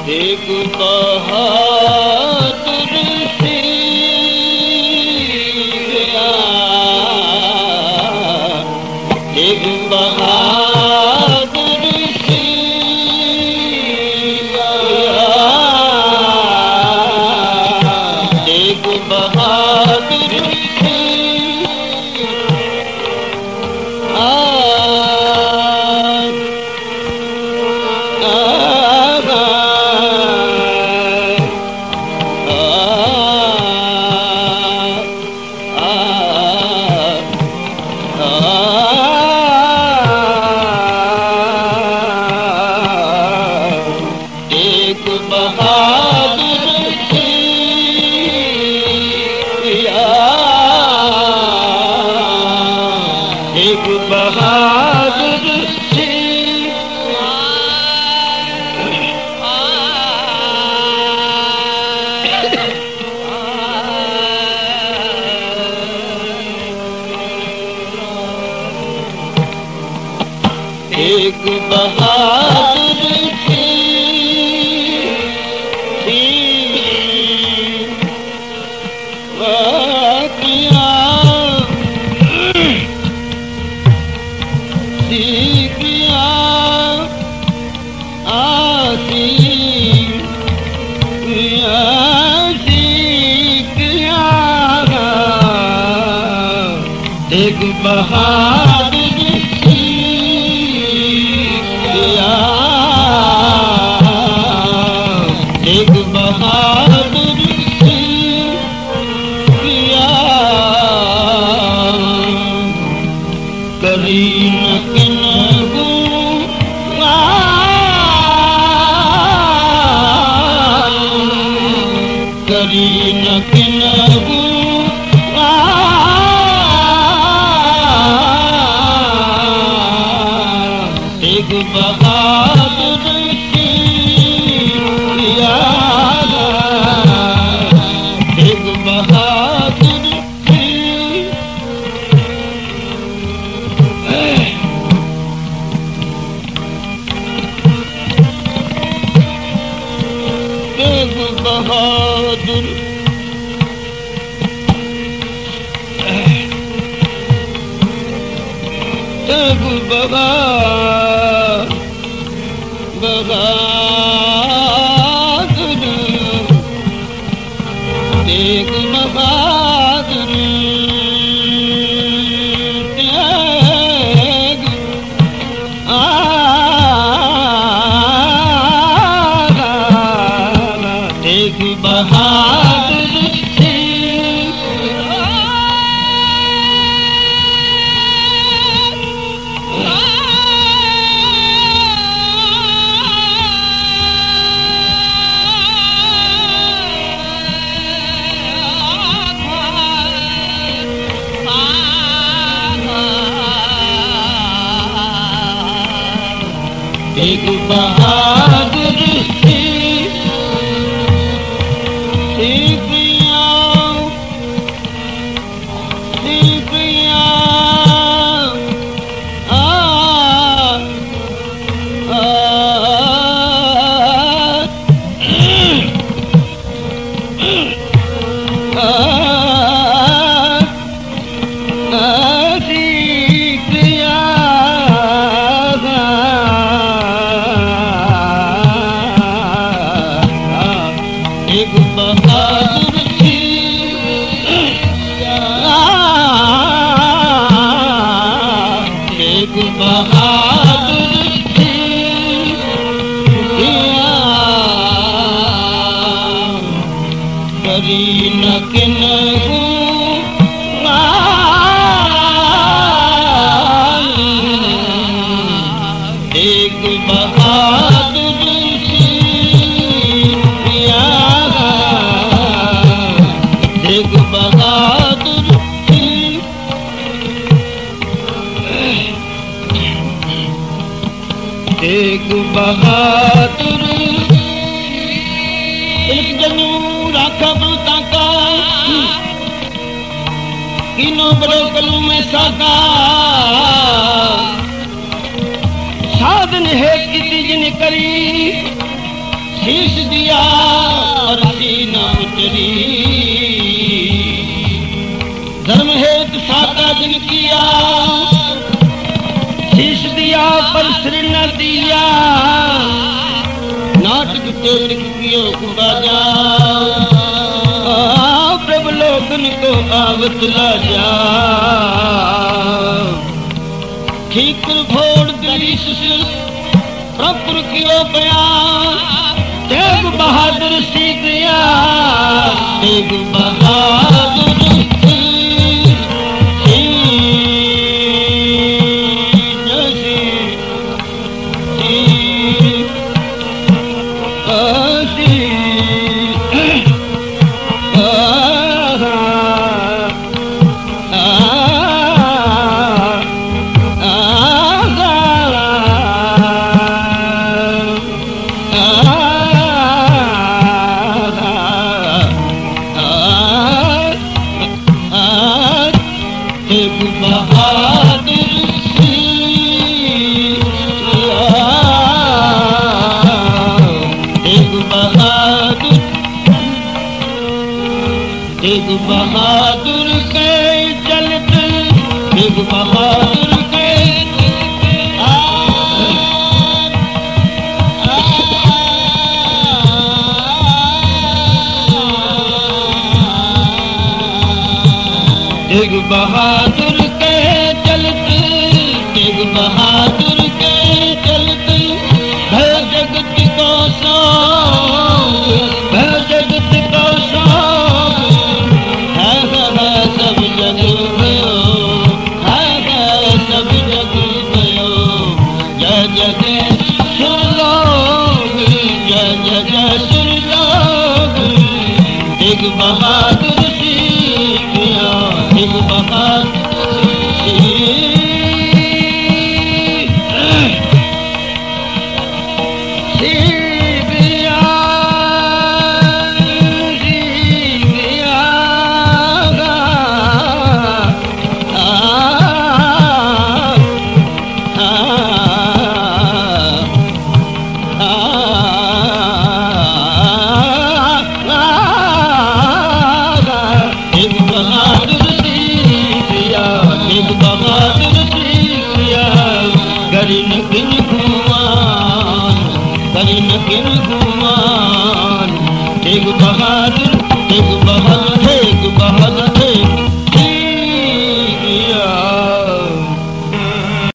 एक बहादुर सिंह गया, एक बहादुर सिंह गया, एक बहादुर एक बहादुर एक बहादुर गया, एक बहादुर गया, करी न किन्हू करी न किन्हू एक बहादुर गया, एक बहादुर एक बहादुर एक बहादुर एक बहादुर एक बहादुर एक बहादुर करी न किन्हू एक बहादुर गया, एक बहादुर एक बहादुर एक जनू राखब ताका किनो बड़ो कलू में साका साधन है किसी जिन करी शीश दिया और सीना उतरी, धर्म हेतु साका दिन किया, शीश दिया पर श्री न दिया, नाटक तेटक कियो बाजा, प्रभु लोगन को आवत लाजा, ठीकर भोड़ दिली सुशील प्रपुर कियो बयान, तेग बहादुर सी गया, तेग बहादुर तेग बहादुर के चलते, तेग बहादुर के तेग बहादुर के चलते, तेग बहादुर के चलते, भय जगत को सो, भय जगत को सो, सब जग भयो, सब जग भयो, जय जय सुर लोग, जय जय सुर लोग, तेग बहादुर सिया, तेग बहादुर बहादुर सी गरी न